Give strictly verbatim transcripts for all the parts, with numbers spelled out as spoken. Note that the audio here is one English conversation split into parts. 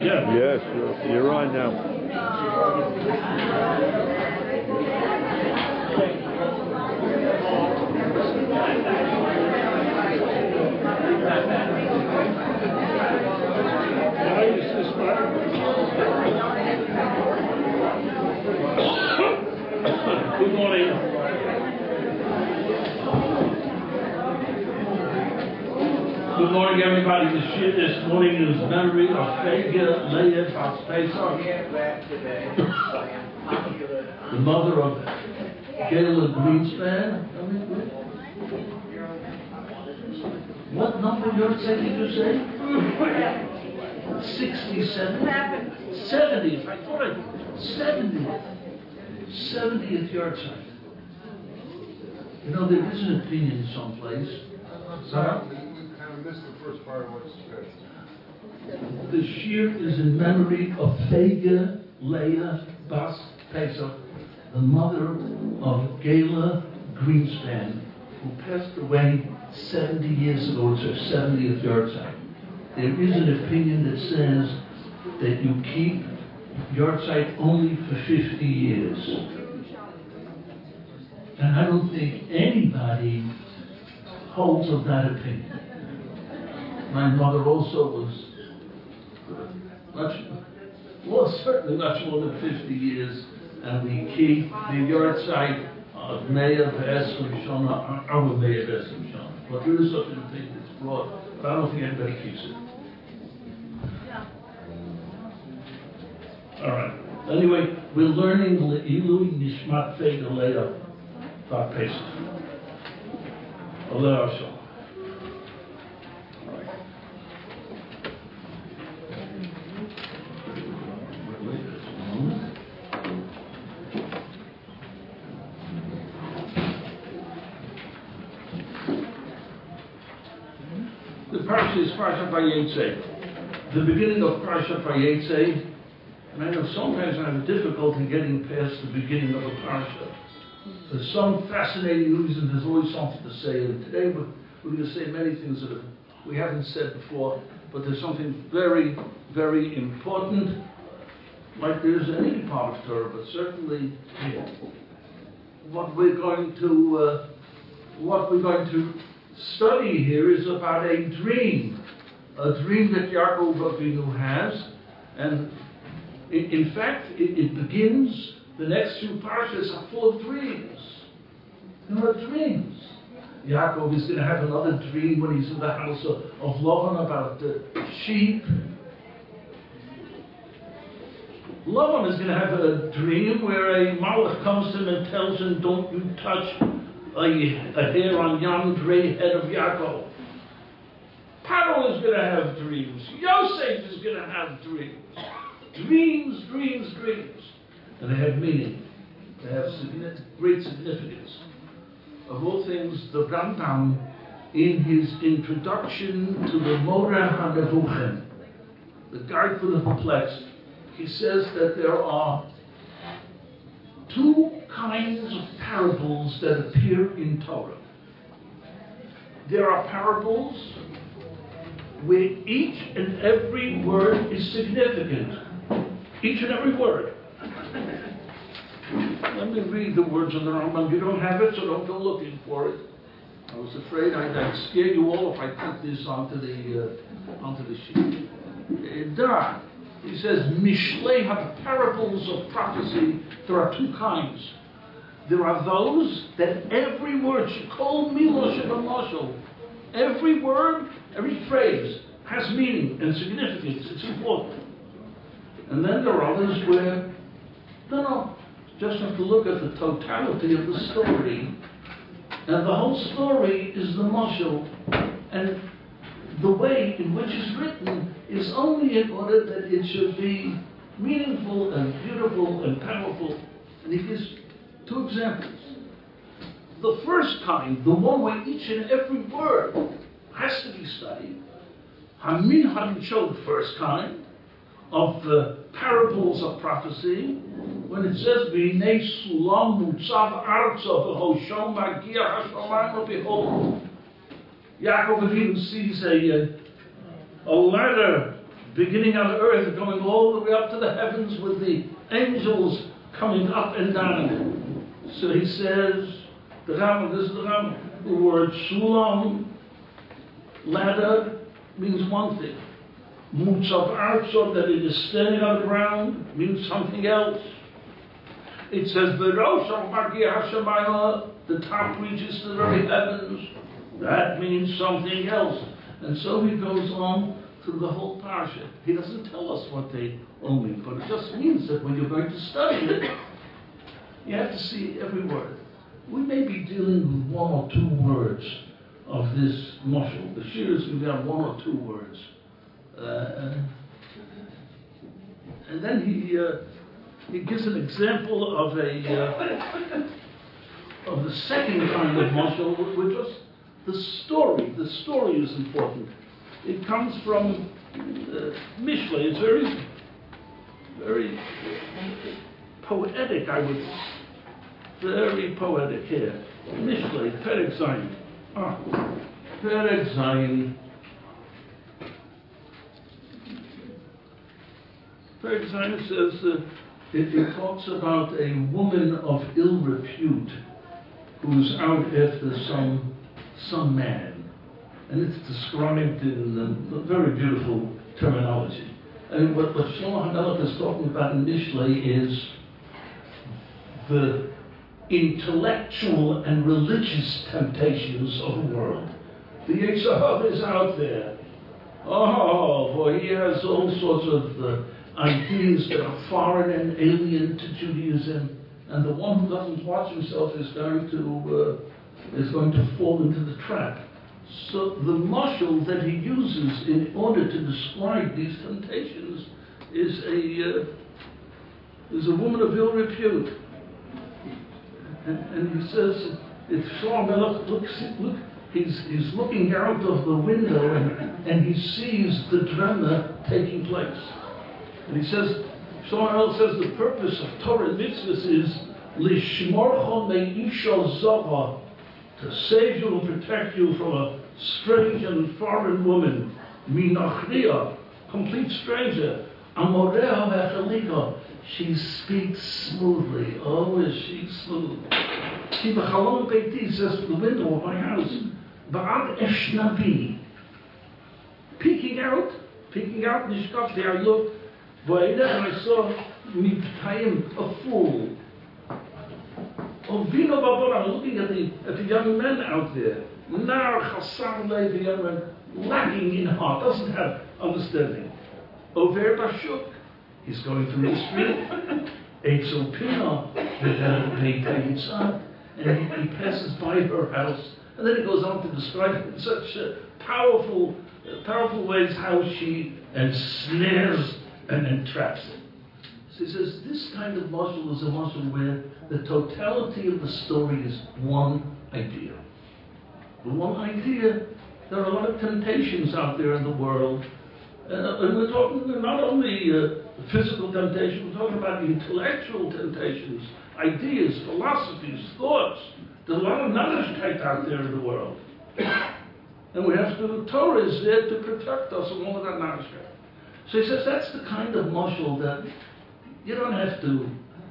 Yeah. Yes, you're, you're on now. Good morning. Good morning, everybody. The shir this morning is memory of Fega Leah Bas Pesach, the mother of Gayla Greenspan. What number you're saying, did you say? sixty-seven? seventieth. I thought I seventieth. seventieth yard site. You know, there is an opinion someplace. Sorry? We kind of missed the first part of what you said. The shir is in memory of Fega Leah Bas Pesach, the mother of Gayla Greenspan, who passed away seventy years ago. It's her seventieth yard site. There is an opinion that says that you keep yard site only for fifty years. And I don't think anybody holds of that opinion. My mother also was much, well, certainly much more than fifty years, and we keep the yard site of Meah V'es Rishona, our Meah V'es Rishona. But there is such an opinion that's broad, but I don't think anybody keeps it. All right. Anyway, we're learning Le'ilui Nishmat Fega Leah Bas Pesach. Allah Hashem. The parsha is Parsha Vayetzei. The beginning of Parsha Vayetzei. And I know sometimes I have difficulty getting past the beginning of a parsha. There's some fascinating reason, there's always something to say. And today we're, we're going to say many things that we haven't said before, but there's something very, very important, like there's in any part of Torah, but certainly here. What we're going to, uh, what we're going to study here is about a dream, a dream that Yaakov Avinu has, and In, in fact, it, it begins, the next two parshas are full of dreams. There are dreams. Yaakov is going to have another dream when he's in the house of, of Lavan about the sheep. Lavan is going to have a dream where a malach comes to him and tells him, don't you touch a, a hair on young gray head of Yaakov. Paro is going to have dreams. Yosef is going to have dreams. Dreams, dreams, dreams. And they have meaning. They have significant, great significance. Of all things, the Rambam, in his introduction to the Moreh HaNevuchim, the Guide for the Perplexed, he says that there are two kinds of parables that appear in Torah. There are parables where each and every word is significant. Each and every word. Let me read the words of the Rambam. You don't have it, so don't go looking for it. I was afraid I'd, I'd scare you all if I put this onto the uh, onto the sheet. There, he says, Mishlei have parables of prophecy. There are two kinds. There are those that every word, Shekol Milah Shebamashal, every word, every phrase has meaning and significance. It's important. And then there are others where, no, no, just have to look at the totality of the story. And the whole story is the mashal. And the way in which it's written is only in order that it should be meaningful and beautiful and powerful. And he gives two examples. The first kind, the one where each and every word has to be studied. Hamin Harichot, the first kind, of the parables of prophecy, when it says, V'hinei sulam mutzav arza v'hoshom magia hashamayim, behold, Yaakov Avinu sees a, a ladder beginning on earth, going all the way up to the heavens with the angels coming up and down. So he says, the Rambam, this is the Rambam, the word Sulam, ladder, means one thing. Mutzav Arzo, that it is standing on the ground, means something else. It says, V'rosh al-Magia HaShamayla, the top reaches to the very heavens. That means something else. And so he goes on through the whole parsha. He doesn't tell us what they all mean, but it just means that when you're going to study it, you have to see every word. We may be dealing with one or two words of this mashal. The shir is going to have one or two words. Uh, and then he uh, he gives an example of a uh, of the second kind of mashal, which was the story. The story is important. It comes from uh, Mishlei. It's very, very poetic, I would say. Very poetic here. Mishlei, Perek Zayin. Ah, Perek Zayin. Perek Zayin says, uh, it, it talks about a woman of ill repute who's out after some, some man. And it's described in uh, very beautiful terminology. And what, what Shlomo HaMelech is talking about in Mishlei is the intellectual and religious temptations of the world. The Yetzer Hara is out there. Oh, boy, he has all sorts of uh, ideas that are foreign and alien to Judaism, and the one who doesn't watch himself is going to uh, is going to fall into the trap. So the mashal that he uses in order to describe these temptations is a uh, is a woman of ill repute. And, and he says, if Shlomo HaMelech looks, look, he's, he's looking out of the window and, and he sees the drama taking place. And he says, Shlomo HaMelech says the purpose of Torah and mitzvahs is lishmorcho me'isha zava, to save you and protect you from a strange and foreign woman, minachriya, complete stranger, amorea v'echalika. She speaks smoothly. Oh, is she smooth? She b'chalom beiti, says to the window of my house, ba'ad eshnabi, peeking out, peeking out, nishkafti, I looked, and I saw miptayim, a fool. Oh, vino babor, I'm looking at the at the young men out there. Nar chasar lei, the young man, lacking in heart, doesn't have understanding. Over bashuk. He's going through the street, Eitzel Pino, and he he passes by her house, and then he goes on to describe in such uh, powerful, uh, powerful ways how she ensnares and entraps him. So he says this kind of mashal is a mashal where the totality of the story is one idea. The one idea. There are a lot of temptations out there in the world. Uh, and we're talking not only uh, physical temptation, we're talking about the intellectual temptations, ideas, philosophies, thoughts. There's a lot of knowledge out there in the world. And we have to, the Torah is there to protect us from all of that knowledge. So he says that's the kind of mashal that you don't have to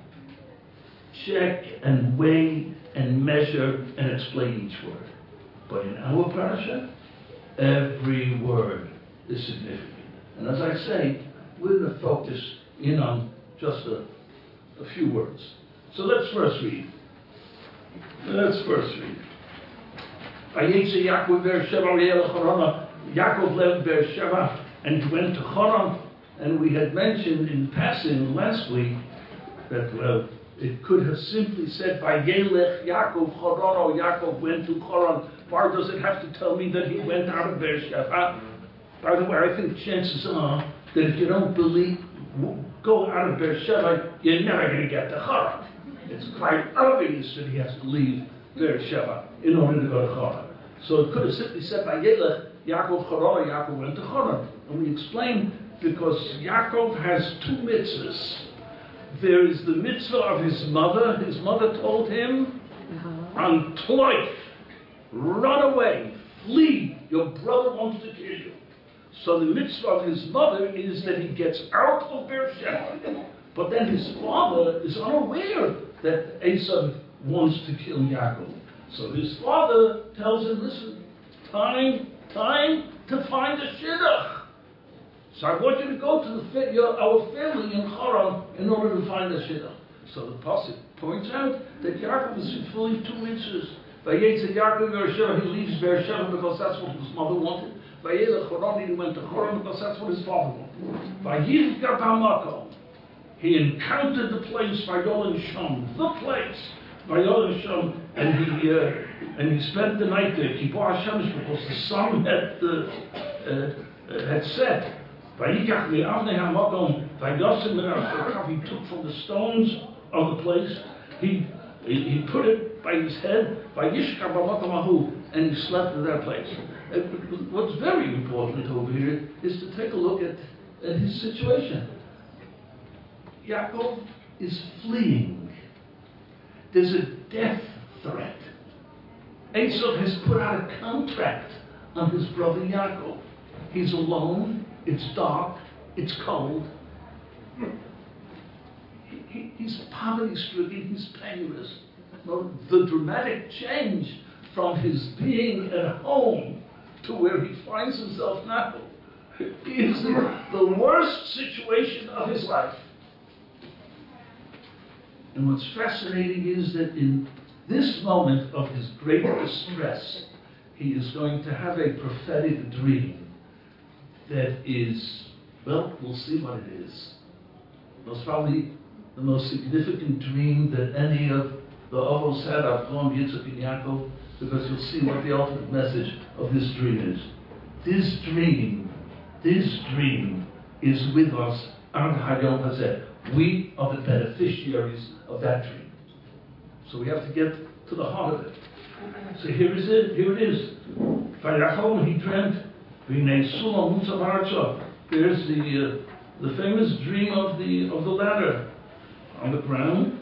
check and weigh and measure and explain each word. But in our parasha, every word is significant. And as I say, we're going to focus in on just a, a few words. So let's first read. Let's first read. Vayetze Yaakov Beersheva Chorana. Yaakov left Beersheva and went to Choron. And we had mentioned in passing last week that well, it could have simply said Vayelech Yaakov Chorana. Yaakov went to Choron. Why does it have to tell me that he went out of Beersheva? By the way, I think chances are that if you don't believe, go out of Beersheba, you're never going to get to Choron. It's quite obvious that he has to leave Beersheba in order to go to Choron. So it could have simply said, Vayelech Yaakov Choron, Yaakov went to Choron. And we explained because Yaakov has two mitzvahs. There is the mitzvah of his mother. His mother told him, Antloich, run away, flee, your brother wants to kill you. So the mitzvah of his mother is that he gets out of Beersheba, but then his father is unaware that Esav wants to kill Yaakov. So his father tells him, listen, time, time to find a shidduch. So I want you to go to the, your, our family in Haran in order to find a shidduch. So the pasuk points out that Yaakov is fulfilling two mitzvahs. Vayetze Yaakov Beersheba, he leaves Beersheba because that's what his mother wanted. Vayelech Haran, he went to Haran because that's what his father wanted. Vayivgat HaMakom, he encountered the place, Vayolin Sham, the place, Vayolin Sham, and he uh, and he spent the night there. Kibor Hashem, because the sun had uh, uh, had set. Vayikach Me'avnei HaMakom, Vayosim Me'avnei, he took from the stones of the place, he he, he put it by his head, Vayishkar B'Makom Ahu, and he slept in that place. Uh, what's very important over here is to take a look at, at his situation. Yaakov is fleeing. There's a death threat. Esav has put out a contract on his brother Yaakov. He's alone, it's dark, it's cold. He, he, he's poverty-stricken, he's penniless. Well, the dramatic change from his being at home to where he finds himself now is the worst situation of his life. And what's fascinating is that in this moment of his great distress, he is going to have a prophetic dream that is, well, we'll see what it is. Most probably the most significant dream that any of the Avos had, Avraham, Yitzchak, and Yaakov, because you'll see what the ultimate message of this dream is. This dream, this dream is with us, Ad Hayom Hazeh. We are the beneficiaries of that dream. So we have to get to the heart of it. So here is it, here it is. Vayachol, he dreamt, V'nei Sulam Mutzav Haratzah. There's the uh, the famous dream of the of the ladder on the ground.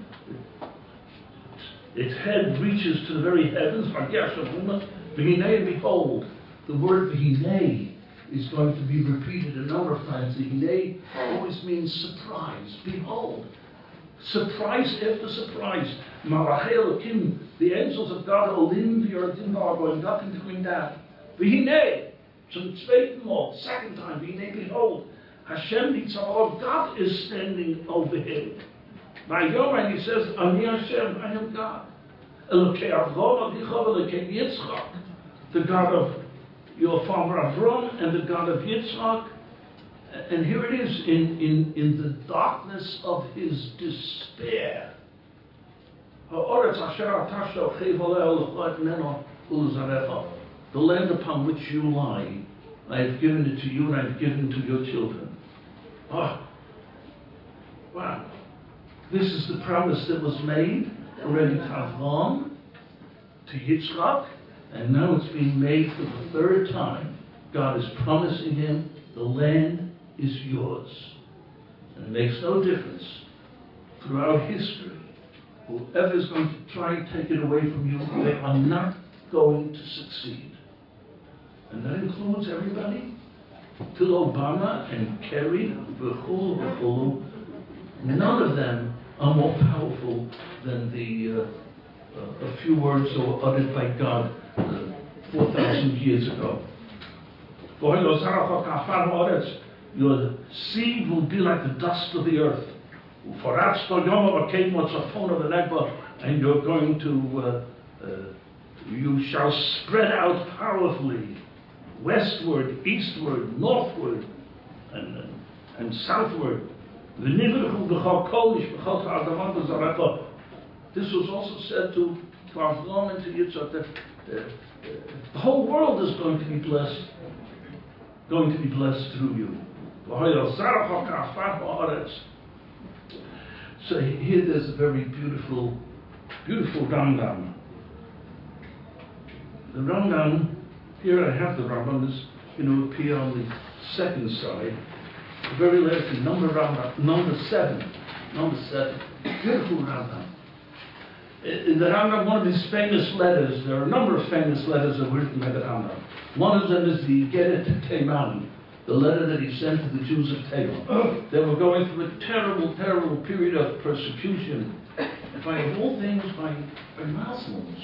Its head reaches to the very heavens. V'hinei, behold, the word v'hinei is going to be repeated a number of times. The hinei always means surprise. Behold, surprise after surprise. Malachei Elokim, the angels of God, Olim v'yardim are going up and coming down. V'hinei, zum zweiten Mal, second time. V'hinei, behold, Hashem Yitzhak, God is standing over him. And he says, Ani Hashem, I am God. Elokei Avraham Avicha v'Elokei Yitzchak, the God of your father Avram and the God of Yitzchak. And here it is, in, in, in the darkness of his despair. The land upon which you lie, I have given it to you and I have given it to your children. Oh, wow. This is the promise that was made already to Avram, to Yitzchak, and now it's being made for the third time. God is promising him, the land is yours. And it makes no difference throughout history. Whoever is going to try and take it away from you, they are not going to succeed. And that includes everybody, till Obama and Kerry, v'chulu, v'chulu. None of them are more powerful than the uh, uh, a few words that were uttered by God uh, four thousand years ago. Your seed will be like the dust of the earth. And you're going to, uh, uh, you shall spread out powerfully, westward, eastward, northward, and, uh, and southward. This was also said to, to Avram and to Yitzchak that uh, uh, the whole world is going to be blessed, going to be blessed through you. So here there's a very beautiful, beautiful Rambam. The Rambam, here I have the Rambam, is going to appear on the second side. The very last, number Rambam, number seven, number seven, beautiful Rambam. In the Rambam, one of his famous letters, there are a number of famous letters that were written by the Rambam. One of them is the Geret Teiman, the letter that he sent to the Jews of Tabor. They were going through a terrible, terrible period of persecution by, of all things, by, by Muslims.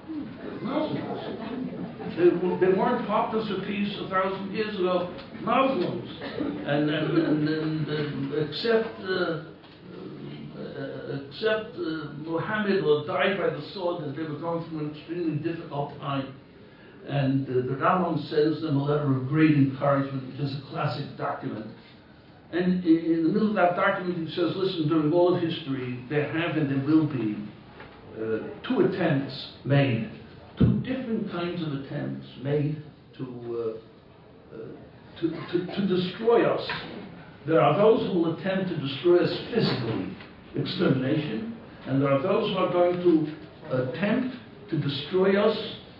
Muslims. They, they weren't populous of peace a thousand years ago. Muslims. And, and, and, and, and except, uh, uh, except uh, Muhammad or died by the sword, that they were going through an extremely difficult time. And uh, the Rambam sends them a letter of great encouragement, which is a classic document. And in the middle of that document, he says, listen, during all of history, there have and there will be uh, two attempts made, two different kinds of attempts made to, uh, uh, to, to, to destroy us. There are those who will attempt to destroy us physically, extermination, and there are those who are going to attempt to destroy us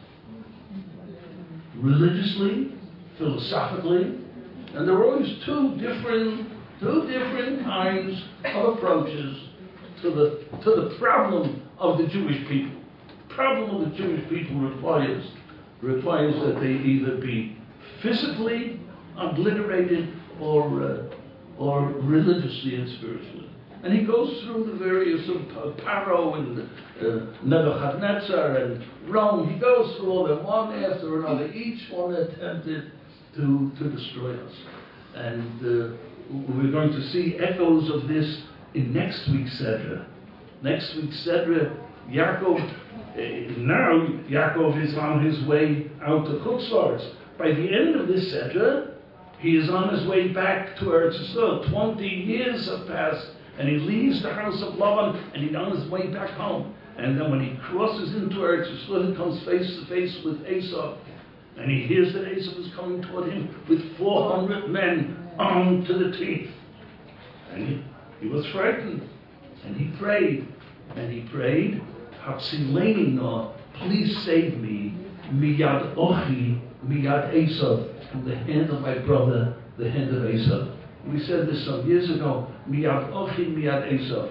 religiously, philosophically, and there are always two different, two different kinds of approaches to the to the problem of the Jewish people. The problem of the Jewish people requires requires that they either be physically obliterated or uh, or religiously and spiritually. And he goes through the various of uh, Paro and uh, Nebuchadnezzar and Rome. He goes through all them one after another. Each one attempted to, to destroy us. And uh, we're going to see echoes of this in next week's Sedra. Next week's Sedra, Yaakov, uh, now Yaakov is on his way out to Chutz La'aretz. By the end of this Sedra, he is on his way back to Eretz Yisrael. Twenty years have passed, and he leaves the house of Laban, and he's on his way back home. And then when he crosses into Eretz Yisrael, he comes face to face with Esau. And he hears that Esau is coming toward him with four hundred men armed to the teeth. And he, he was frightened. And he prayed. And he prayed, Hatzileni no, please save me, miyad ochi, miyad Esau, from the hand of my brother, the hand of Esau. We said this some years ago, miyad ochi, miyad Esau.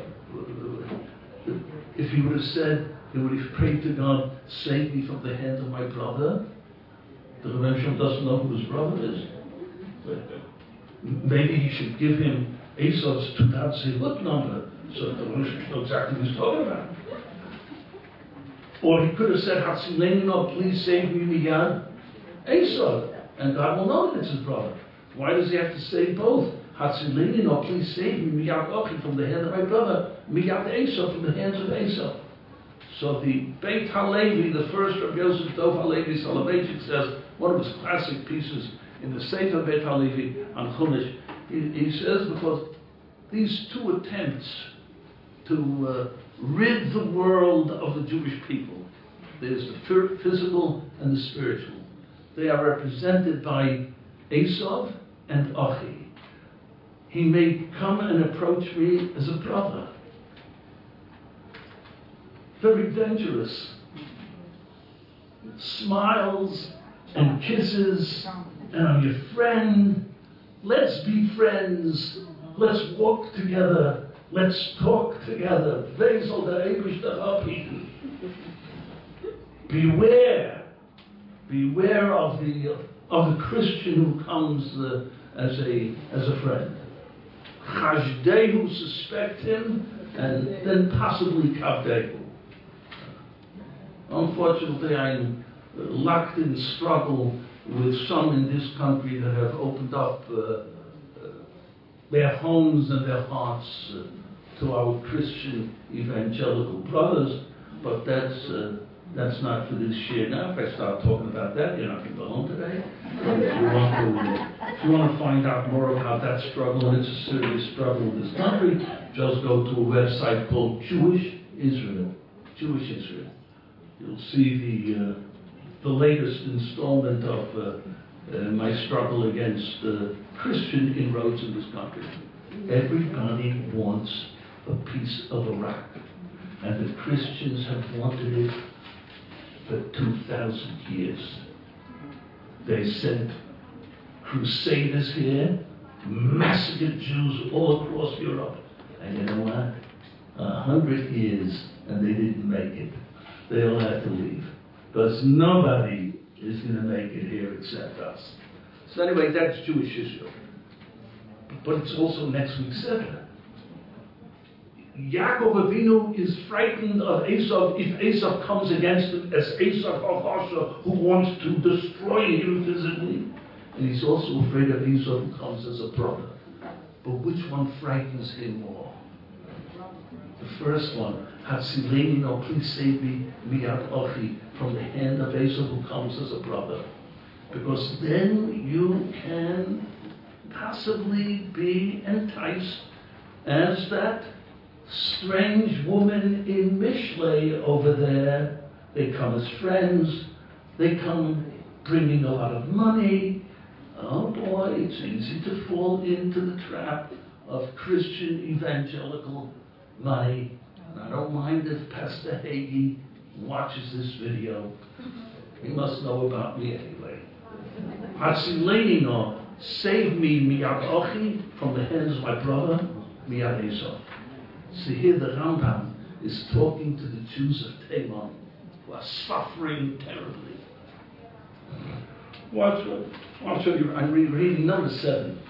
If he would have said, he would have prayed to God, save me from the hand of my brother. The Rebbe Shem doesn't know who his brother is. Maybe he should give him Esau's Tudat Zehut number, so that the Rebbe Shem knows exactly what he's talking about. Or he could have said, Hatzileni no, please save me, miyad Esau, and God will know that it's his brother. Why does he have to say both? Hatzileni no, please save me, miyad ochi, from the hand of my brother, miyad Esau, from the hands of Esau. So the Beit HaLevi, the first Rabbi Yosef Dov HaLevi Soloveitchik says, one of his classic pieces in the Sefer Beit HaLevi on Chumash, he, he says, because these two attempts to uh, rid the world of the Jewish people, there's the physical and the spiritual, they are represented by Esau and Achi. He may come and approach me as a brother. Very dangerous. Smiles and kisses, and I'm your friend. Let's be friends. Let's walk together. Let's talk together. Beware. Beware of the of the Christian who comes uh, as a as a friend. Chashdehu, suspect him, and then possibly Kavdehu. Unfortunately, I'm locked in struggle with some in this country that have opened up uh, uh, their homes and their hearts uh, to our Christian evangelical brothers, but that's uh, that's not for this year. Now, if I start talking about that, you're not going to go home today. But if you want to, if you want to find out more about that struggle, and it's a serious struggle in this country, just go to a website called Jewish Israel. Jewish Israel. You'll see the uh, the latest installment of uh, uh, my struggle against uh, Christian inroads in this country. Everybody wants a piece of Iraq, and the Christians have wanted it for two thousand years. They sent crusaders here, massacred Jews all across Europe, and you know what? A hundred years, and they didn't make it. They all had to leave, because nobody is going to make it here except us. So anyway, that's Jewish Israel. But it's also next week's Seder. Yaakov Avinu is frightened of Esau if Esau comes against him as Esau Hachasha, who wants to destroy him physically. And he's also afraid of Esau who comes as a brother. But which one frightens him more? The first one, Hatzileni, no, please save me, Miyad Ochi, from the hand of Esau who comes as a brother. Because then you can possibly be enticed as that strange woman in Mishlei over there. They come as friends, they come bringing a lot of money. Oh boy, it's easy to fall into the trap of Christian evangelical money. And I don't mind if Pastor Hagee watches this video. He must know about me anyway. Hatzileni no, save me miyad ochi, from the hands of my brother, miyad Esau. See here the Rambam is talking to the Jews of Teman who are suffering terribly. Watch what, watch what you, I'm reading number seven.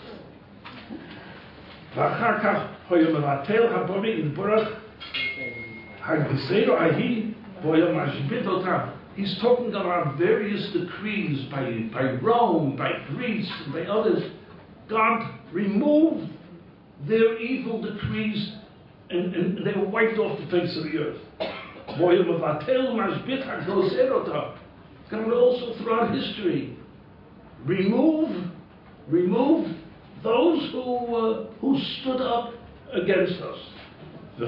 ואחר כך הוא מבטל הבורא יתברך הגזירה ההיא והוא משבית אותה. He's talking about various decrees by, by Rome, by Greece, and by others. God removed their evil decrees and, and they were wiped off the face of the earth. God also throughout history remove, remove those who, uh, who stood up against us. So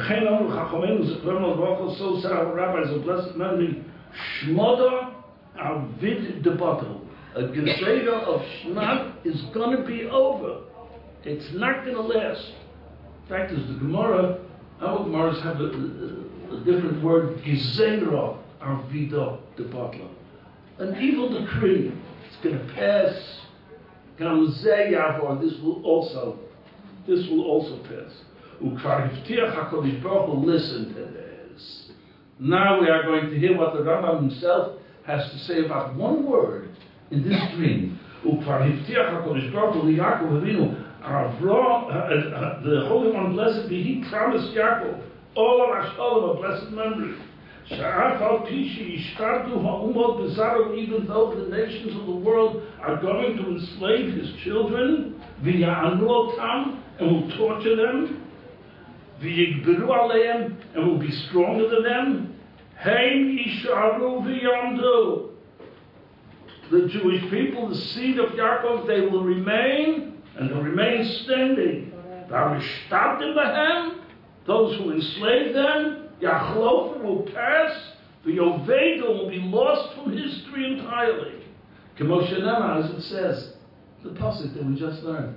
said our rabbis of blessed memory, Shmoda Avid Debato. A gezerah of Shmat is going to be over. It's not going to last. In fact, as the Gemara, our Gemaras have a, a, a different word, gezerah Avida Debato. An evil decree. It's going to pass. Gamzeh This will also, this will also pass. Ukvar Hiftiach HaKadosh Baruch Hu, listen to this. Now we are going to hear what the Rambam himself has to say about one word in this dream. Ukvar Hiftiach HaKadosh Baruch Hu Yaakov Avinu, the Holy One, blessed be He, promised Yaakov all of Ashtalim, a blessed memory. Sha'afal Pishi Ishtartu Ha'umot Bezaru, even though the nations of the world are going to enslave His children, V'ya'anu otam, and will torture them, V'yigbiru aleim, and will be stronger than them, Heim Isharu V'yamdu. The Jewish people, the seed of Yaakov, they will remain, and they'll remain standing. V'arishtabdim b'hem, those who enslave them, Yachlof will pass, the Oveda will be lost from history entirely. Kemoshenema, as it says, the pasuk that we just learned.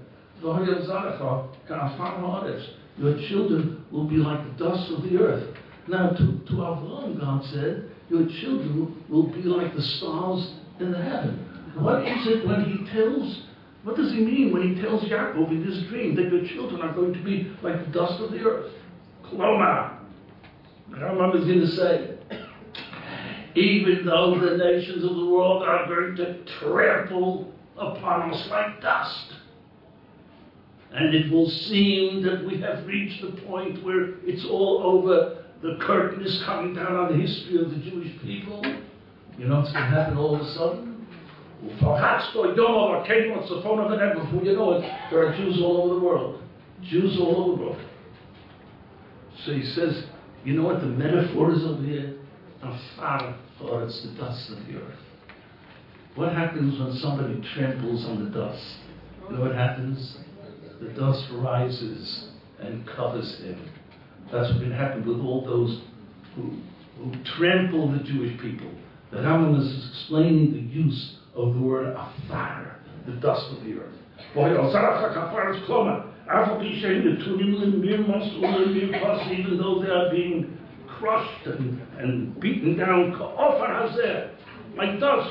Your children will be like the dust of the earth. Now, to, to Avraham, God said, your children will be like the stars in the heaven. What is it when he tells, what does he mean when he tells Yaakov in this dream that your children are going to be like the dust of the earth? Kloma. Rambam is going to say, even though the nations of the world are going to trample upon us like dust, and it will seem that we have reached the point where it's all over, the curtain is coming down on the history of the Jewish people, you know what's going to happen all of a sudden? Before you know it, there are Jews all over the world. Jews all over the world. So he says, you know what the metaphor is over here? Afar, or it's the dust of the earth. What happens when somebody tramples on the dust? You know what happens? The dust rises and covers him. That's what can happen with all those who, who trample the Jewish people. The Rambam is explaining the use of the word afar, the dust of the earth. Even though they are being crushed and, and beaten down, like dust.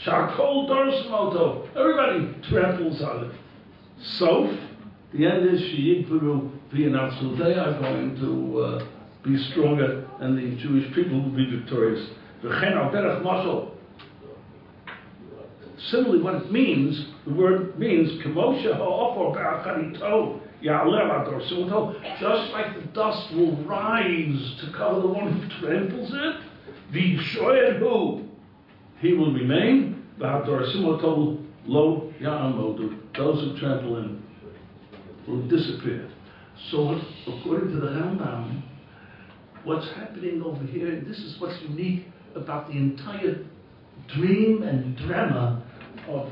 Everybody tramples on it. So, the end is so they are going to uh, be stronger, and the Jewish people will be victorious. Similarly, what it means, the word means, Kemosha ha'ofor ba'acharito ya'aleh ador sumoto, just like the dust will rise to cover the one who tramples it, v'yishoyer hu, he will remain, v'ador sumoto lo ya'amodu, those who trample him will disappear. So, according to the Rambam, what's happening over here, this is what's unique about the entire dream and drama of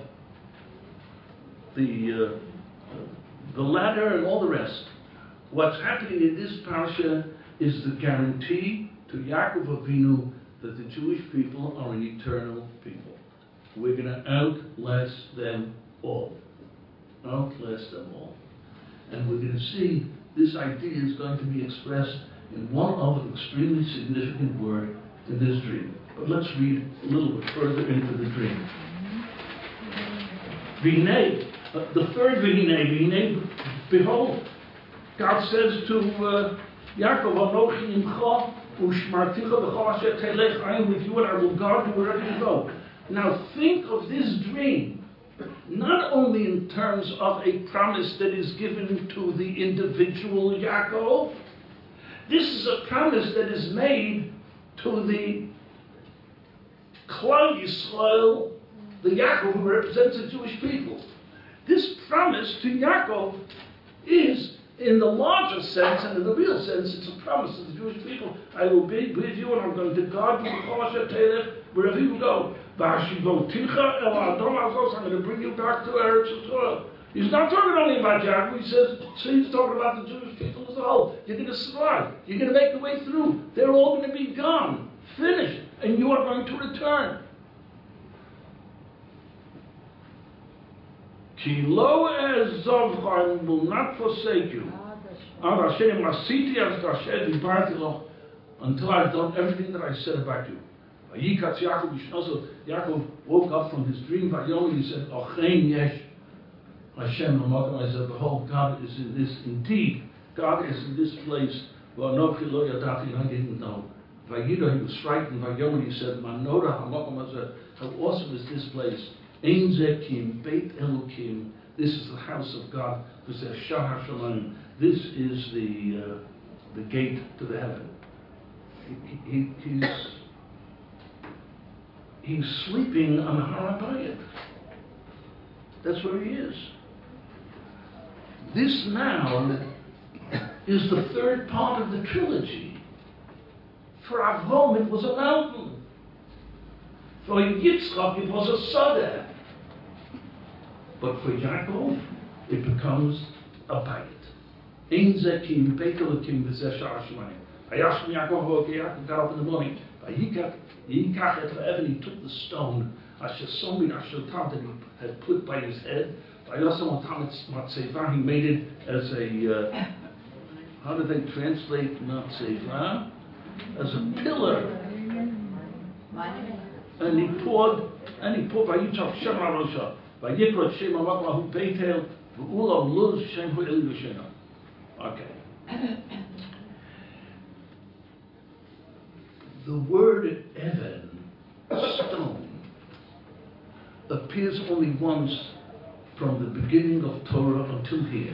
the uh, the ladder and all the rest. What's happening in this parasha is the guarantee to Yaakov Avinu that the Jewish people are an eternal people. We're going to outlast them all. Outlast them all. And we're going to see this idea is going to be expressed in one other extremely significant word in this dream. But let's read a little bit further into the dream. V'hinei, uh, the third v'hinei, v'hinei, behold, God says to uh, Yaakov, Anochi imcha u'shmarticha v'chol asher telech, I am with you and I will guard you wherever you go. Now think of this dream, not only in terms of a promise that is given to the individual Yaakov, this is a promise that is made to the Klal Yisrael, the Yaakov who represents the Jewish people. This promise to Yaakov is, in the larger sense and in the real sense, it's a promise to the Jewish people. I will be with you and I'm going to guard you wherever you go. I'm going to bring you back to Eretz Torah. He's not talking only about Yaakov. He says, so he's talking about the Jewish people as a whole. You're going to survive. You're going to make the way through. They're all going to be gone, finished, and you are going to return. Ki lo ezovcha, will not forsake you. Until I've done everything that I said about you. Yaakov woke up from his dream. He said, Ochein yesh Hashem l'makom. I said, behold, God is in this. Indeed, God is in this place. V'anochi lo yadati, I didn't know. Vayidah, he was frightened. Vayomer, he said, Manora hamakom. I said, how awesome is this place? Ein zeh kim beit Elokim. This is the house of God. Because there's Shah HaShamayim. This is the uh, the gate to the heaven. He, he, he's he's sleeping on Har HaBayit. That's where he is. This now is the third part of the trilogy. For Avram, it was a mountain. For Yitzchak, it was a sadeh. But for Yaakov, it becomes a bayit. Ein zeh kim beit Elokim v'zeh sha'ar Shemayim. Hayashim Yaakov, Yaakov got up in the morning. Vayikach yikach et ha'even, he took the stone, asher somin asher tam, that he had put by his head. Vayosam otam et matzeva, he made it as a, uh, how do they translate matzeva? As a pillar. And he poured, and he poured, Vayitzak Shem HaRosha, Vayikrot Shem HaMaklahu Beitel, V'ulam Luz Shem Hu Eli V'Shena. Okay. The word Even, stone, appears only once from the beginning of Torah until here.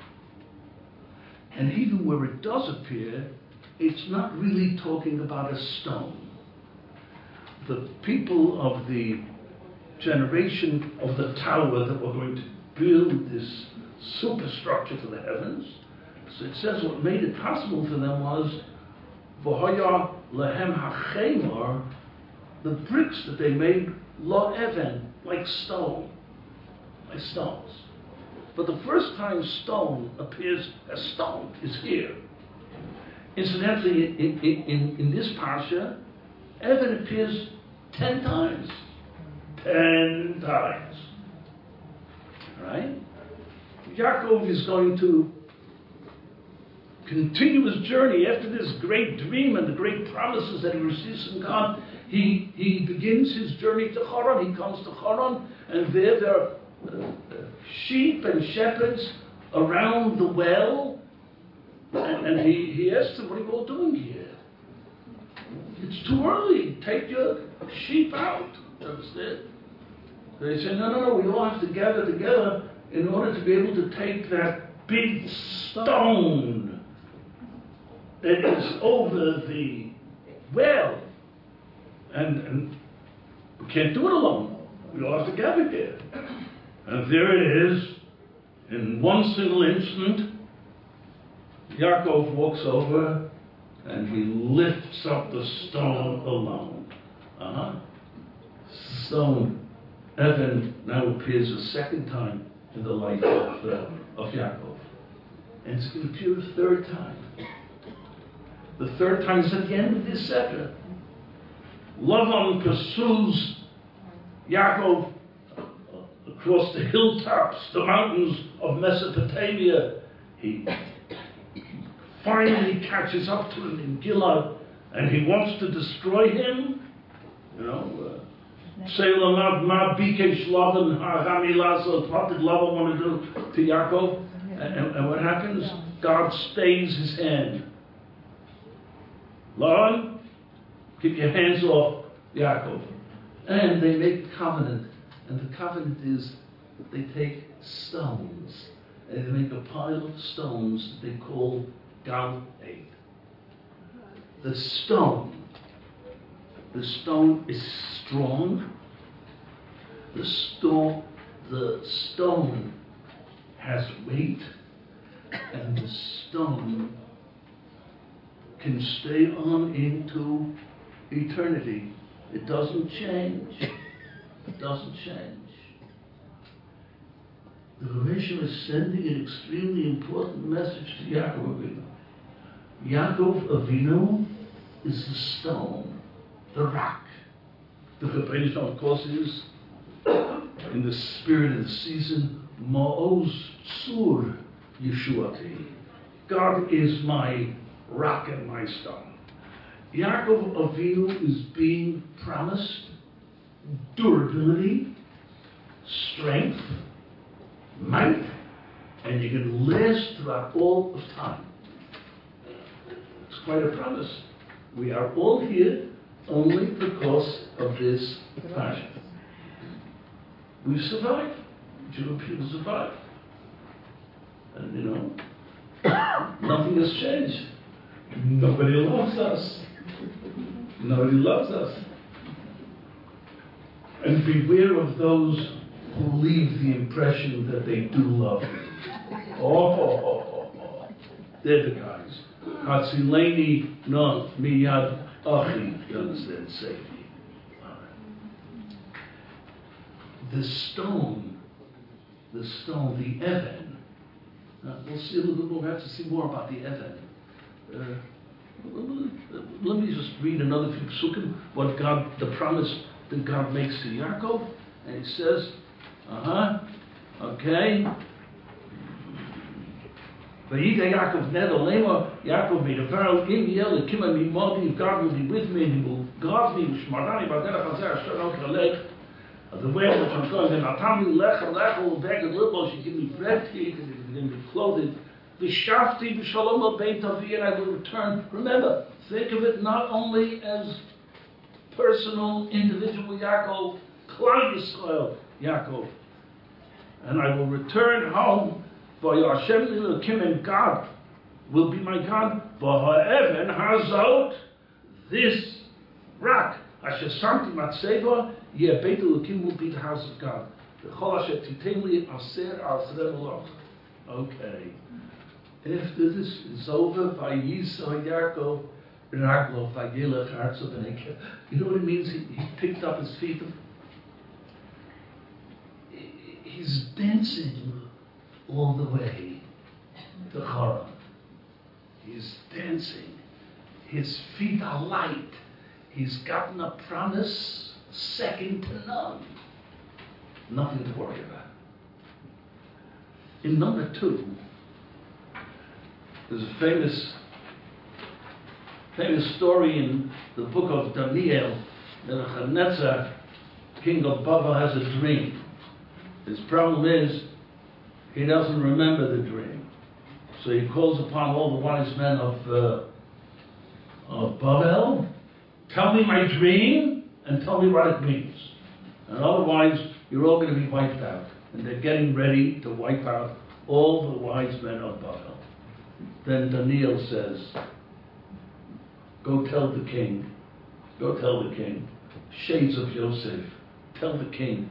And even where it does appear, it's not really talking about a stone. The people of the generation of the tower that were going to build this superstructure for the heavens, so it says what made it possible for them was V'hoya lehem hachemar, the bricks that they made, lo even, like stone, like stones. But the first time stone appears as stone is here. Incidentally, in, in, in, in this parsha, Even appears ten times. Ten times. Right? Yaakov is going to continue his journey after this great dream and the great promises that he receives from God. He, he begins his journey to Haran. He comes to Haran, and there there are uh, sheep and shepherds around the well. And, and he, he asks them, what are you all doing here? It's too early. Take your sheep out. Understand? They say, no, no, no, we all have to gather together in order to be able to take that big stone that is over the well. And, and we can't do it alone. We all have to gather there. And there it is. In one single instant, Yaakov walks over and he lifts up the stone alone. Uh-huh. Stone. Evan now appears a second time in the life of, uh, of Yaakov. And it's going to appear a third time. The third time is at the end of this sefer. Lavan pursues Yaakov across the hilltops, the mountains of Mesopotamia. He finally catches up to him in Gilad, and he wants to destroy him. You know, Selah ma bikesh Lavan ha'chami lasot. What did Lavan want to do to Yaakov? And, and what happens? God stays his hand. Lavan, keep your hands off Yaakov. And they make a covenant. And the covenant is that they take stones. And they make a pile of stones that they call Gal Eid. The stone. The stone is strong. The stone, the stone has weight. And the stone can stay on into eternity. It doesn't change. It doesn't change. The Rebbeinu is sending an extremely important message to Yaakov Avinu. Yaakov Avinu is the stone, the rock. The Rebbeinu, of course, is in the spirit of the season, Ma'oz Tzur Yeshuati. God is my rock and my stone. Yaakov Avinu is being promised durability, strength, might, and you can last throughout all of time. It's quite a promise. We are all here only because of this passion. We've survived. Jewish people survived. And you know, nothing has changed. Nobody loves us. Nobody loves us. And beware of those who leave the impression that they do love you. Oh, oh, oh, oh, oh. They're the guys. Hatzileni no miyad achi, you understand, save me. The stone, the stone, the Evan. Uh, we'll see a little bit more. We'll have to see more about the Evan. Uh, let me just read another few psukim, what God, the promise that God makes to Yaakov. And he says, uh-huh, okay. Vayida Yaakov neder lema, Yaakov made a vow, im yel ekima mimodi, God will be with me, and he will guard me, shmarani b'derech hazeh asher al kalech, the way in which I'm going, then atami lecha lecha will beg a little, she give me bread to eat, and she give me clothing. V'shafti b'shalom al beit avi, and I will return. Remember, think of it not only as personal, individual Yaakov, Klal Yisrael Yaakov, and I will return home. For Hashem Elokim, and God will be my God. For Ha'evan Hazot, this rock, Asher Samti Matseva, Yeh Beit Elokim will be the house of God. The Chol Asher Titein Li Aser Al Tzedem Eloch. Okay. After this is over, Vayisa Yaakov Raglo Vayelech Artzav V'Nekev. You know what it means? He, he picked up his feet. He's dancing all the way to Haran. He's dancing. His feet are light. He's gotten a promise second to none. Nothing to worry about. In number two, there's a famous, famous story in the book of Daniel. Nebuchadnezzar, king of Babel, has a dream. His problem is he doesn't remember the dream. So he calls upon all the wise men of, uh, of Babel, tell me my dream and tell me what it means. And otherwise, you're all going to be wiped out. And they're getting ready to wipe out all the wise men of Babel. Then Daniel says, go tell the king, go tell the king, shades of Yosef, tell the king,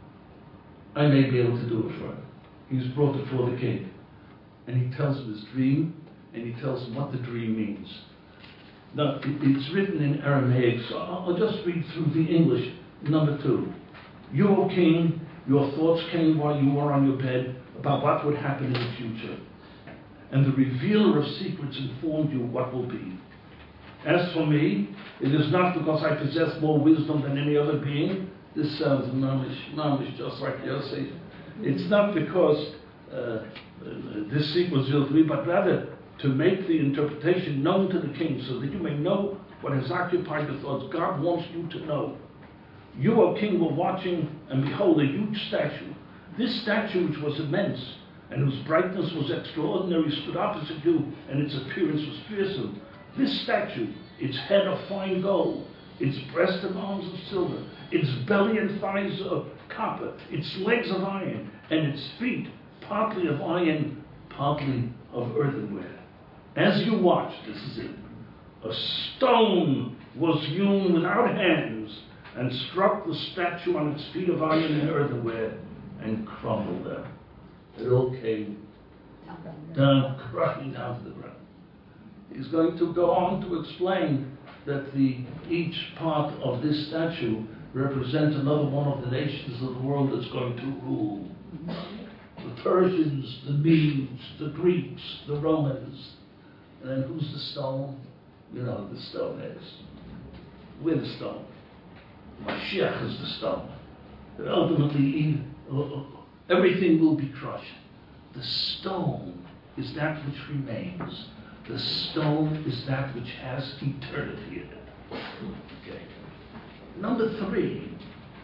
I may be able to do it for him. He's brought it before the king. And he tells him his dream, and he tells him what the dream means. Now, it's written in Aramaic, so I'll just read through the English. Number two. You, O king, your thoughts came while you were on your bed about what would happen in the future. And the revealer of secrets informed you what will be. As for me, it is not because I possess more wisdom than any other being. This sounds mamish, mamish, just like Yosef. It's not because uh, this secret was revealed to me, but rather to make the interpretation known to the king, so that you may know what has occupied your thoughts. God wants you to know. You, O king, were watching, and behold, a huge statue. This statue, which was immense, and whose brightness was extraordinary, stood opposite you, and its appearance was fearsome. This statue, its head of fine gold, its breast and arms of silver, its belly and thighs of copper, its legs of iron, and its feet partly of iron, partly of earthenware. As you watched, this is it, a stone was hewn without hands, and struck the statue on its feet of iron and earthenware, and crumbled them. It all came down, crashing down to the ground. He's going to go on to explain that the each part of this statue represents another one of the nations of the world that's going to rule. The Persians, the Medes, the Greeks, the Romans. And then who's the stone? You know who the stone is. We're the stone. Mashiach is the stone. And ultimately, everything will be crushed. The stone is that which remains. The stone is that which has eternity in it. Okay. Number three,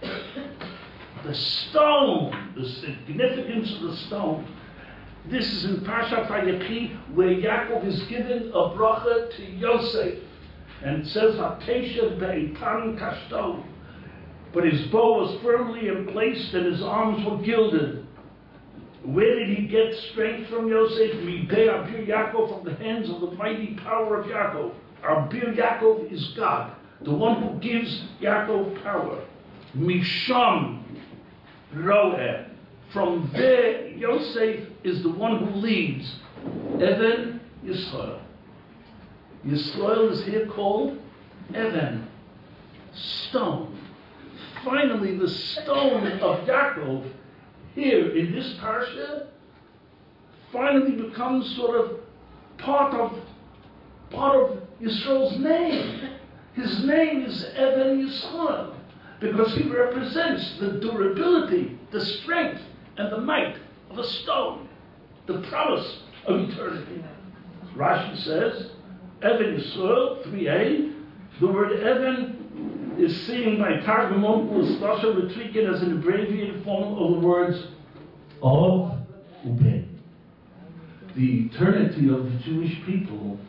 the stone, the significance of the stone. This is in Parshat Vayechi, where Yaakov is given a bracha to Yosef. And it says, Hateshev be'eitan kashto. But his bow was firmly emplaced and his arms were gilded. Where did he get strength from Yosef? Midei Abir Yaakov, from the hands of the mighty power of Yaakov. Abir Yaakov is God, the one who gives Yaakov power. Misham Roeh. From there, Yosef is the one who leads. Even Yisrael. Yisrael is here called Even, stone. Finally, the stone of Yaakov here in this parsha finally becomes sort of part of part of Yisrael's name. His name is Even Yisrael because he represents the durability, the strength, and the might of a stone, the promise of eternity. Rashi says, Even Yisrael, three a, the word Even is seen by Targum Onkelos Lasha Retrikin as an abbreviated form of the words of Uben. The eternity of the Jewish people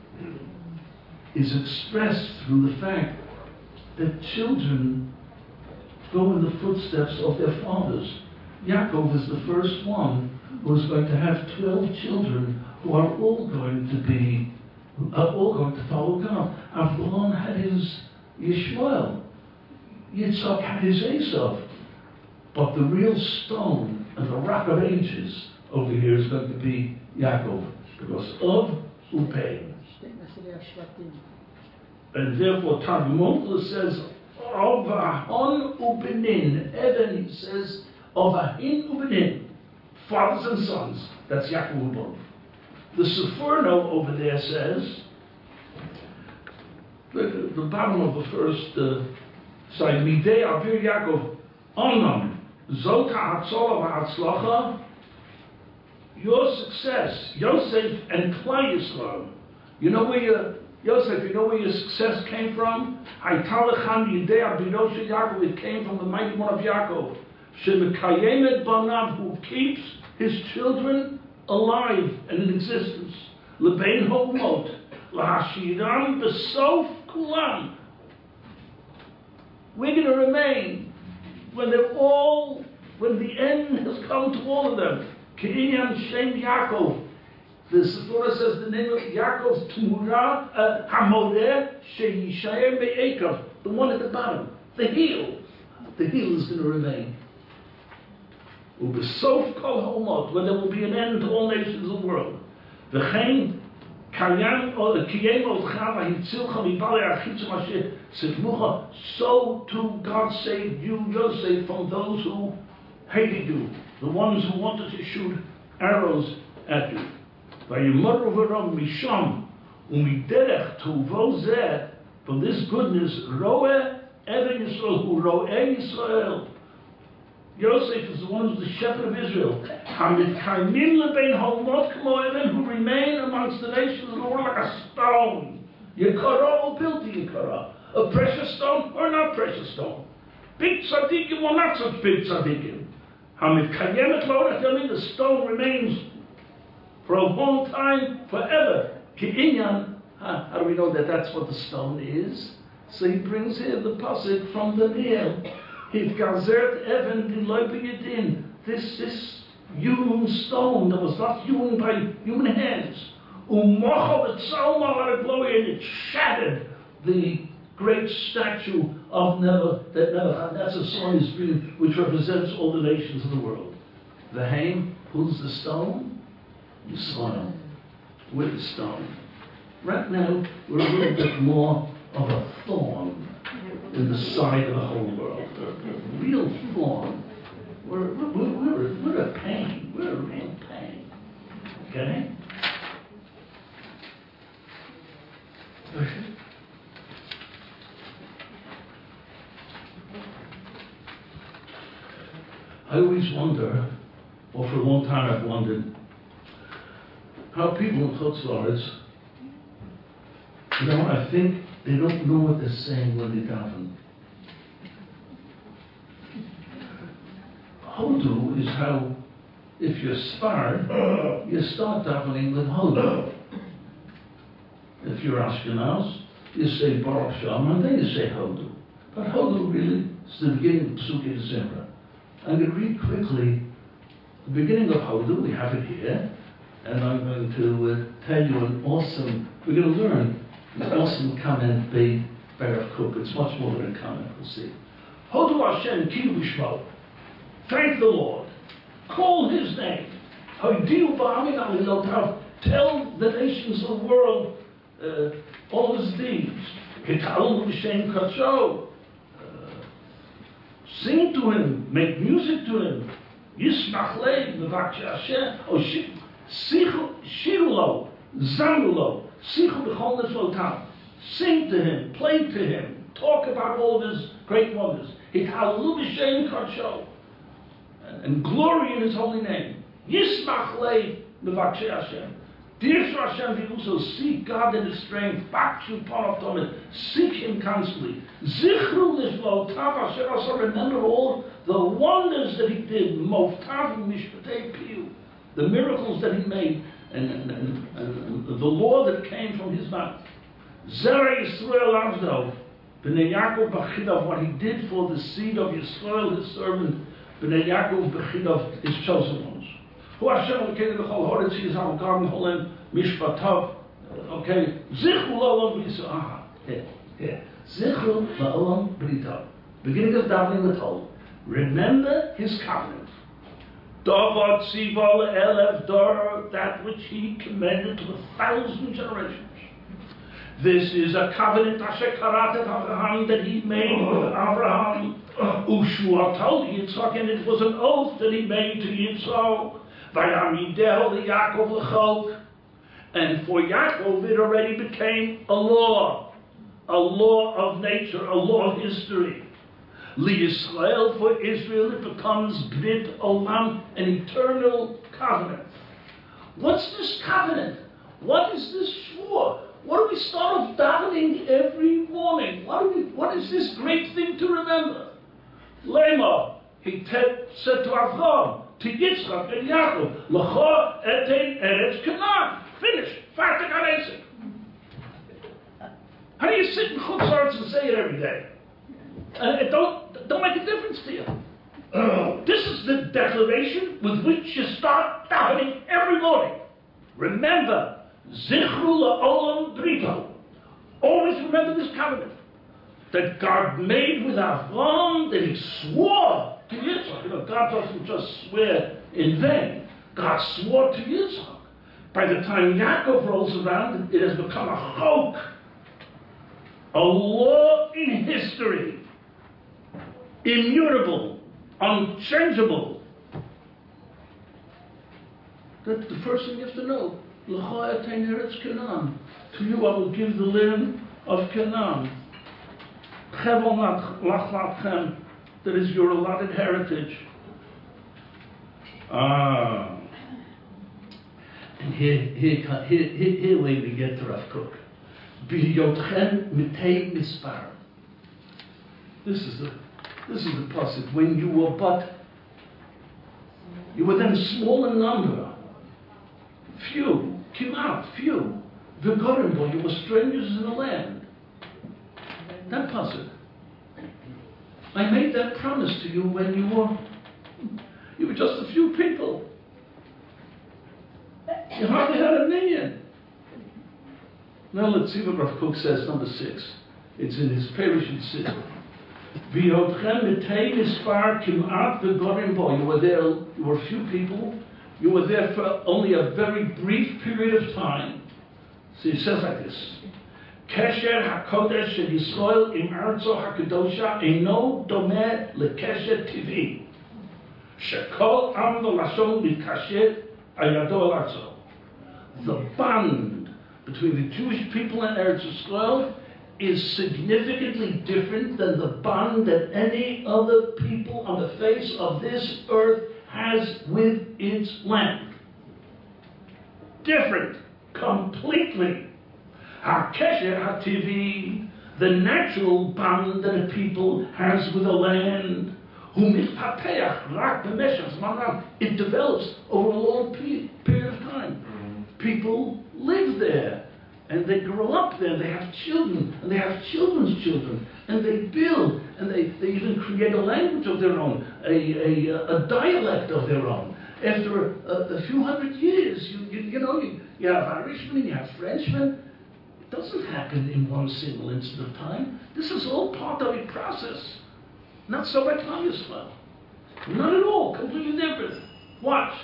is expressed through the fact that children go in the footsteps of their fathers. Yaakov is the first one who is going to have twelve children who are all going to be, are all going to follow God. Avraham had his Yishmael, Yitzhak had his Esav, but the real stone and the rock of ages over here is going to be Yaakov, because of Upein. And therefore Targum Onkelos says, Ovahon Ubenin, Even, he says, Ovahin Ubenin, fathers and sons, that's Yaakov above. The Sephorno over there says, The, the bottom of the first uh, side, Midei Abir Yaakov, Onam, Zota Hatzola V'Hatzlacha, your success, Yosef and Klal Yisrael. You know where your, Yosef, you know where your success came from? Haitalachan Yidei Abirosha Yaakov, it came from the mighty one of Yaakov. Shemekayemet Banav, who keeps his children alive and in existence. Lebein Homot. Lahashiram Besof Kulam. We're going to remain when they're all, when the end has come to all of them. Ke'inyan Shem Yaakov. The Torah says the name of Yaakov's Tumura Hamodeh She'yishayer Be'ekav, the one at the bottom, the heel. The heel is going to remain. Ubesof kol ha'omot, when there will be an end to all nations of the world. V'chein kayam kiyem otcha v'hitzilcha mibale achitzim asher tzivmucha. So too God saved you, Yosef, from those who hated you, the ones who wanted to shoot arrows at you. Vayimoru v'rom misham umiderech tuvo zeh, from this goodness roeh even Yisrael hu roeh Yisrael. Yosef is the one who's the shepherd of Israel. Hamid lebein halmot k'mo even, who remain amongst the nations of the world like a stone. Yekara or pilti yekara, a precious stone or not precious stone. Big tzaddikim or not such big tzaddikim. Hamid kayemet lo'orech yamin, the stone remains for a long time, forever. Ki'inyan, how do we know that that's what the stone is? So he brings here the pasuk from the Nil. It gazert even diloipiyedin. This this hewn stone that was not hewn by human hands. Umochav etzalma glory, and it shattered the great statue of Nebuchadnezzar that Nebuchadnezzar saw in his dream, which represents all the nations of the world. The Haim pulls the stone. Yisrael with the stone. Right now, we're a little bit more of a thorn in the side of the whole world. A real thorn. We're, we're, we're, we're a pain. We're a real pain. Okay? I always wonder, or for a long time I've wondered, how people in Chutz La'aretz, you know, I think they don't know what they're saying when they daven. Hodu is how, if you're Sfard, you start davening with Hodu. If you're Ashkenaz, you say Baruch Shem, and then you say Hodu. But Hodu really is the beginning of Pesukei Zimra. I'm going to read quickly the beginning of Hodu. We have it here. And I'm going to uh, tell you an awesome, we're going to learn an awesome comment by Baruch Kook. It's much more than a comment, we'll see. Hodu Hashem ki b'shmo. Thank the Lord. Call His name. Hoidiu ba'amin alilotav. Tell the nations of the world uh, all His deeds. Hitalmu b'shem kacho. Sing to Him. Make music to Him. Yismach lev mevakche Hashem. Oh, shit. Shirulo, Zamulo, Sichu b'chol neflotav. Sing to Him, play to Him, talk about all of His great wonders. Hithalu b'shem kadsho, and glory in His holy name. Yismach lev mevakshei Hashem. Dear Hashem, people so seek God in His strength. Bakshu panav tomet. Seek Him constantly. Zichru neflotav asher asa. Remember all the wonders that He did. Moftav mishpatei piu. The miracles that He made, and, and, and, and the law that came from His mouth. Zerah Yisrael Avdo, B'nai Yaakov B'chidav, what He did for the seed of Yisrael, His servant, B'nai Yaakov B'chidav, His chosen ones. Who Hashem Elokeinu B'chol Haaretz Yisrael Garden Holem Mishpatav. Okay, Zichru La'olam B'Yisrael. Ah, here, here. Zichru La'olam B'Yisrael. Beginning of davening we're told, remember His covenant. Davad Tziva Elev Dor, that which He commanded to a thousand generations. This is a covenant Asher Karatet Avraham that He made with Avraham. Ushuatal Yitzchak, and it was an oath that He made to Yitzchak. Vayamidel Yaakov L'chok, and for Yaakov it already became a law, a law of nature, a law of history. L'Yisrael, for Israel, it becomes Brit Olam, an eternal covenant. What's this covenant? What is this for? What do we start off davening every morning? What, do we, what is this great thing to remember? Lema, He te- said to Avraham, to Yitzchak and Yaakov, L'cha etein eretz Canaan. Finish. Fartak alesik. How do you sit in Chutz La'aretz and say it every day? Uh, it don't, don't make a difference to you. Uh, this is the declaration with which you start davening every morning. Remember, Zichru la'olam brito. Always remember this covenant that God made with Avram, that He swore to Yitzchak. You know, God doesn't just swear in vain. God swore to Yitzchak. By the time Yaakov rolls around, it has become a chok, a law in history, immutable, unchangeable. That's the first thing you have to know. L'cha etein eretz Canaan. To you I will give the land of Canaan. Chevel lachlatchem. That is your allotted heritage. Ah. And here, here, here, here, here where we get to Rav Kook. B'yotchem mitei mispar. This is the, this is the pasuk. When you were but, you were then small in number, few, came out, few. V'gorimbo, you were strangers in the land. That pasuk. I made that promise to you when you were, you were just a few people. You hardly had a million. Now let's see what Rav Kook says, number six. It's in his Perish and Siddur. V'yotchem mitei mispar kim'at v'gorimbo. You were there, you were a few people. You were there for only a very brief period of time. So he says like this. Kesher HaKodesh Shel Yisrael im Arzo HaKadosha Eino Domeh LeKesher Tivi Shekol Am V'Lashon Mitkasher Ayado El Arzo. The bond between the Jewish people and Eretz Yisrael is significantly different than the bond that any other people on the face of this earth has with its land. Different, completely. HaKesher HaTivi, the natural bond that a people has with a land, it develops over a long period of time. People live there, and they grow up there, they have children, and they have children's children, and they build, and they, they even create a language of their own, a, a, a dialect of their own. After a, a few hundred years, you, you, you know, you, you have Irishmen, you have Frenchmen. It doesn't happen in one single instant of time. This is all part of a process. Not so by Klal Yisrael. Not at all. Completely different. Watch.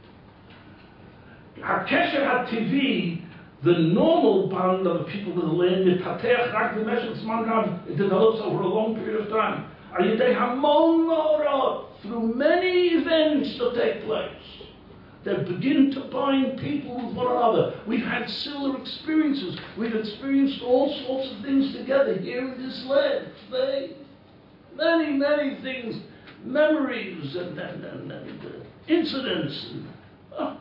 HaKesher HaTivi, the normal bond of the people with the land, it develops over a long period of time. Through many events that take place, that begin to bind people with one another. We've had similar experiences. We've experienced all sorts of things together here in this land. Many, many things, memories and, and, and, and uh, incidents. And, uh,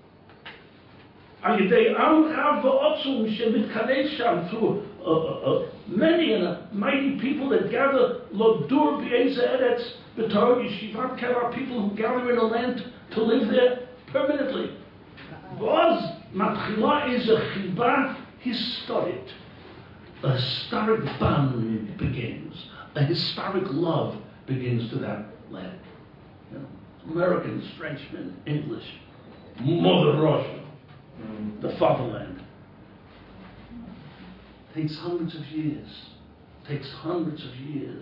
through uh, uh, many and uh, mighty people that gather, Lodur B'Yeza Eretz B'Torah Yeshivat Keva, people who gather in a land to live there permanently. Was Matchila is a chiba historic. A historic bond begins. A historic love begins to that land. You know, Americans, Frenchmen, English, Mother Russia, mm. the fatherland. Takes hundreds of years. Takes hundreds of years.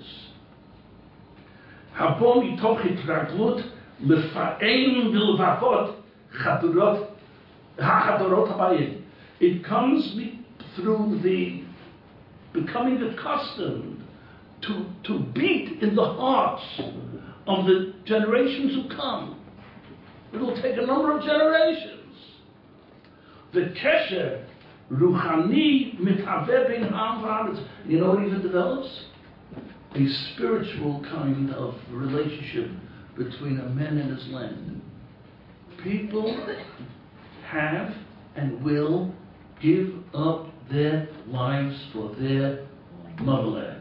Habon itoch itraglut lefa'ein bilvavot chadurot hachadorot habayim. It comes through the becoming accustomed to, to beat in the hearts of the generations who come. It'll take a number of generations. The kesher ruchani mitaveh bin ha'am v'haaretz. You know what even develops? A spiritual kind of relationship between a man and his land. People have and will give up their lives for their motherland.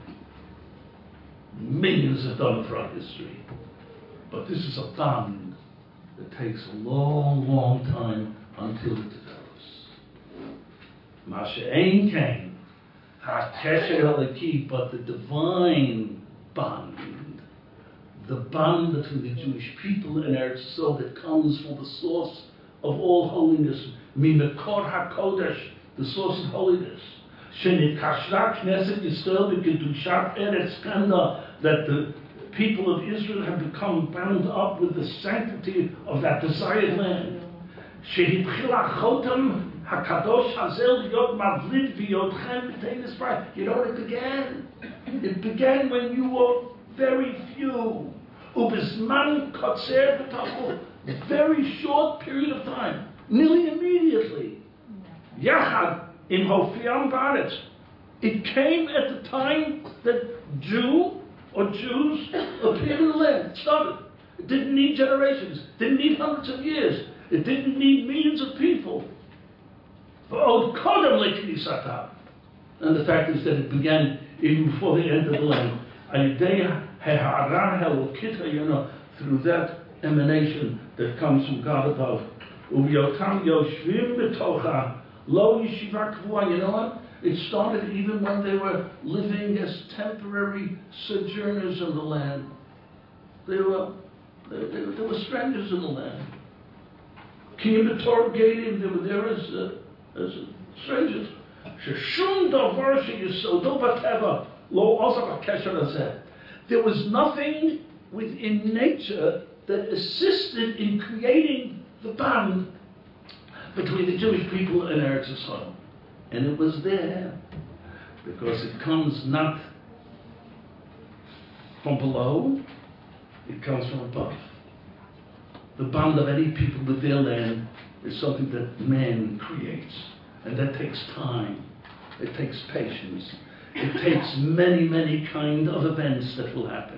Millions have done throughout history. But this is a bond that takes a long, long time until it develops. Masha'ein came, HaKesher HaLeki, but the divine bond, the bond between the Jewish people and Eretz Yisrael that comes from the source of all holiness, Mimekor HaKodesh, the source of holiness. Shenit Kashra Knesset Yisrael B'Kedushat Eretz Kanda, that the people of Israel have become bound up with the sanctity of that desired land. Shehitchila Chotam HaKadosh Hazel Yod Mavlid V'Yodchem B'Teinis Bar. You know what it began? It began when you were very few. Ubizman Kotzer B'Tachu. Very short period of time. Nearly immediately. Yachad in Hofiam Baretz. It came at the time that Jew or Jews appeared in the land. It started. It didn't need generations. It didn't need hundreds of years. It didn't need millions of people. And the fact is that it began even before they entered the land. You know, through that emanation that comes from God above. You know what? It started even when they were living as temporary sojourners in the land. They were, they, they, they were strangers in the land. Kiyim Torah Gadim, they were there as, uh, as strangers. There was nothing within nature that assisted in creating the bond between the Jewish people and Eretz Yisrael. And it was there because it comes not from below, it comes from above. The bond of any people with their land is something that man creates. And that takes time. It takes patience. It takes many, many kind of events that will happen.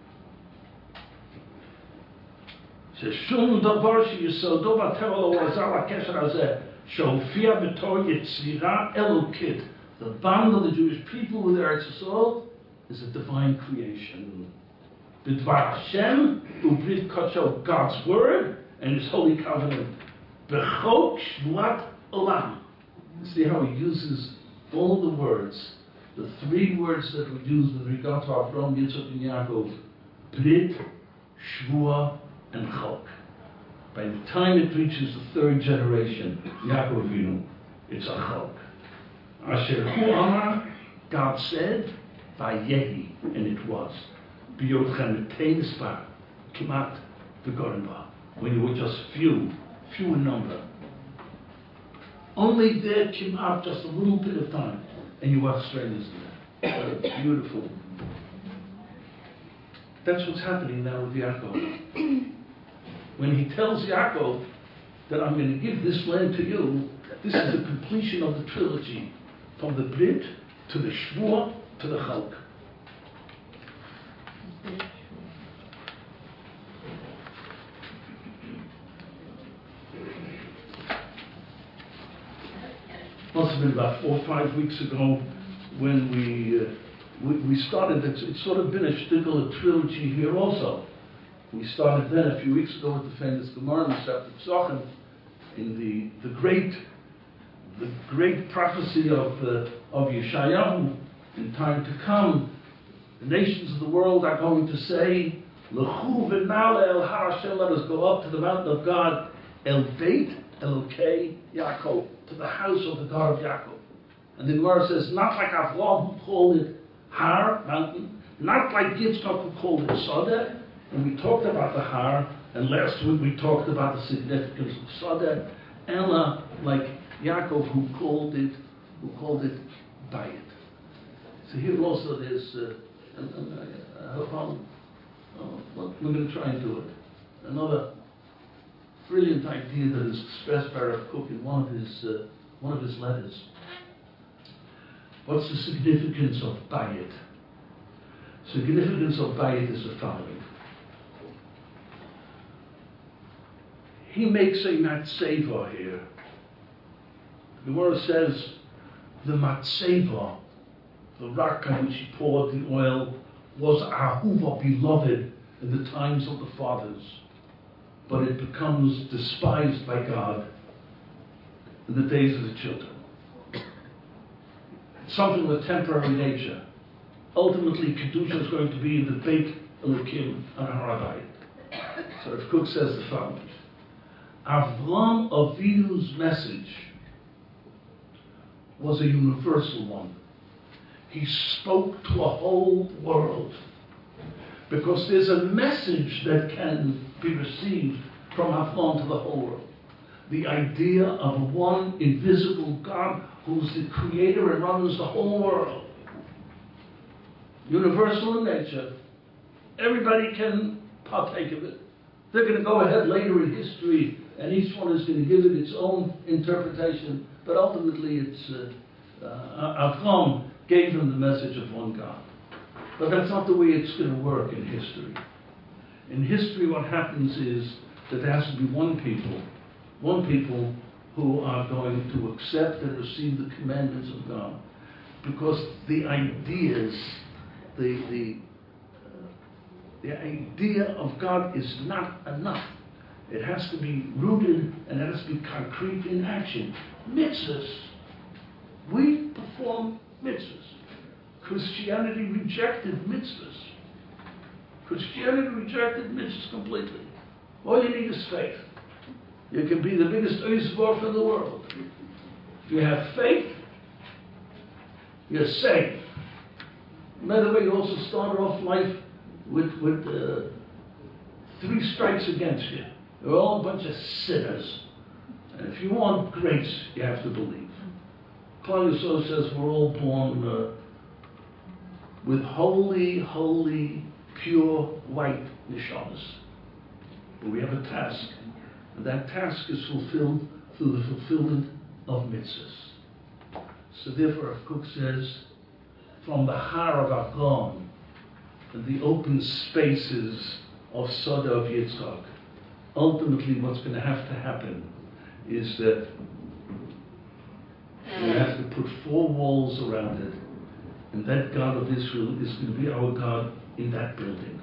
ששום דבר שיסודו בטבע לא עזר לקשר הזה שהופיע בתור יצירה אלוקית. The bond of the Jewish people with Eretz Yisrael is a divine creation. B'dvar Hashem u'brit kodsho, God's word and His holy covenant. B'chok shvuat olam. See how He uses all the words, the three words that we use with regard to Avraham, Yitzchak, and Yaakov: Brit, Shvua, and Chok. By the time it reaches the third generation, Yaakov Avinu, it's a Chok. Asher Hu Amar, God said, Vayehi, and it was. B'yodchem B'teinis Bar, Kimat V'goren Ba, when you were just few, few in number. Only there, Kimat, just a little bit of time, and you were strangers there. Uh, beautiful. That's what's happening now with Yaakov. When he tells Yaakov that I'm going to give this land to you, this is the completion of the trilogy, from the Brit to the Shvuah to the Chalk. Must have been about four or five weeks ago when we uh, we, we started. It's, it's sort of been a shtickle, a trilogy here also. We started then a few weeks ago with the famous Gemara in Masechet Pesachim, in the the great the great prophecy of uh, of Yeshayahu. In time to come, the nations of the world are going to say, "Lechu v'nale el har Hashem," let us go up to the mountain of God, El Beit Elokei Yaakov, to the house of the God of Yaakov. And the Gemara says, not like Avraham who called it Har, mountain, not like Yitzchak who called it Sodeh. And we talked about the Har, and last week we talked about the significance of Sodeh. Ella, like Yaakov who called it, who called it Bayit. So here also there's, uh, and, and I, I hope I'll, oh, well, we're going to try and do it. Another brilliant idea that is expressed by Rav Kook in one of his uh, one of his letters. What's the significance of Bayit? Significance of Bayit is the following. He makes a matzeva here. The Gemara says the matzeva, the rock on which he poured the oil, was ahuva, beloved in the times of the fathers, but it becomes despised by God in the days of the children. It's something with temporary nature. Ultimately, Kedusha is going to be in the Beit Elokim and Harabai. So Rav Kook says the following. Avram Avinu's message was a universal one. He spoke to a whole world. Because there's a message that can be received from Avram to the whole world. The idea of one invisible God who's the creator and runs the whole world. Universal in nature. Everybody can partake of it. They're going to go ahead later in history, and each one is going to give it its own interpretation, but ultimately it's uh, uh, Avram gave them the message of one God. But that's not the way it's going to work in history. In history, what happens is that there has to be one people, one people who are going to accept and receive the commandments of God. Because the ideas, the, the, uh, the idea of God is not enough. It has to be rooted and it has to be concrete in action. Mitzvahs. We perform mitzvahs. Christianity rejected mitzvahs. Christianity rejected mitzvahs completely. All you need is faith. You can be the biggest oisvorf in the world. If you have faith, you're safe. By the way, you also start off life with, with uh, three strikes against you. They're all a bunch of sinners. And if you want grace, you have to believe. Claudius so says we're all born uh, with holy, holy, pure, white neshamas. But we have a task. And that task is fulfilled through the fulfillment of mitzvahs. So therefore, Rav Kook says, from the Har of Avram, and the open spaces of Soda of Yitzchak, ultimately what's going to have to happen is that we have to put four walls around it, and that God of Israel is going to be our God in that building.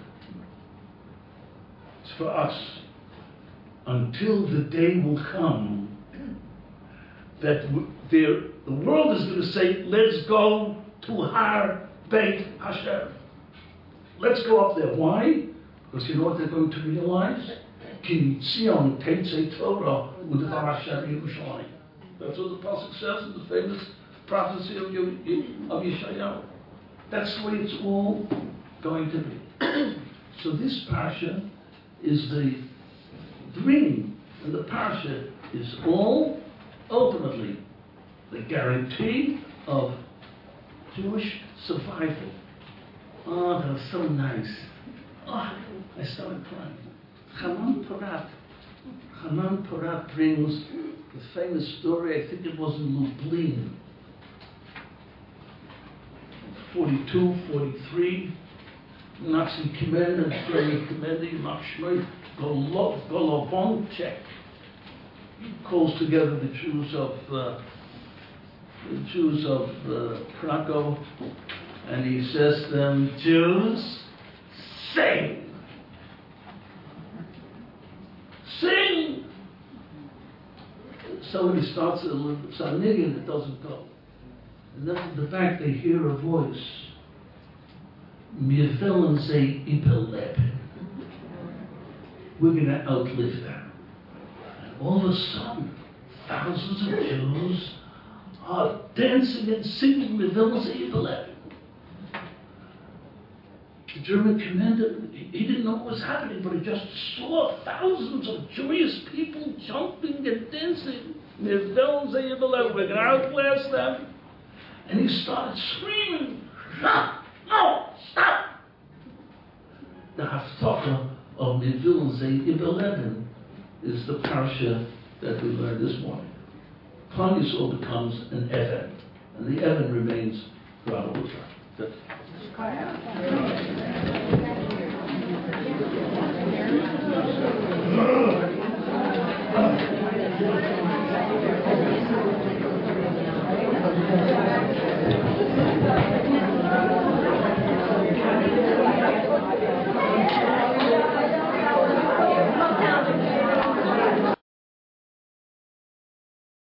It's for us. Until the day will come that w- there, the world is going to say, let's go to Har Beit Hashem. Let's go up there. Why? Because you know what they're going to realize? Ki Tzion Teitzei Torah U'Devar Hashem Yerushalayim. That's what the Pasuk says in the famous prophecy of, Ye- of Yeshayahu. That's the way it's all going to be. So this parsha is the dream, and the parsha is all ultimately the guarantee of Jewish survival. Oh, that was so nice. Oh, I started crying. Hanan Porat. Hanan Porat brings the famous story, I think it was in Lublin, forty-two, forty-three. Nazi commander, German commander, Yamach Shmoi Golovonchek, calls together the Jews of uh, the Jews of uh, Krakow, and he says to them, Jews, sing! Sing! So when he starts a little Sarnigan, it doesn't go. And then from the back they hear a voice. Wir wollen sie überleben. We're going to outlive them. And all of a sudden, thousands of Jews are dancing and singing Wir wollen sie überleben. The German commander, he didn't know what was happening, but he just saw thousands of joyous people jumping and dancing. Wir wollen sie überleben. We're going to outlast them. And he started screaming, no, no, stop! The Haftarah of Wir wollen sie überleben is the parsha that we learned this morning. Klal Yisrael becomes an Even, and the Even remains throughout all time. That's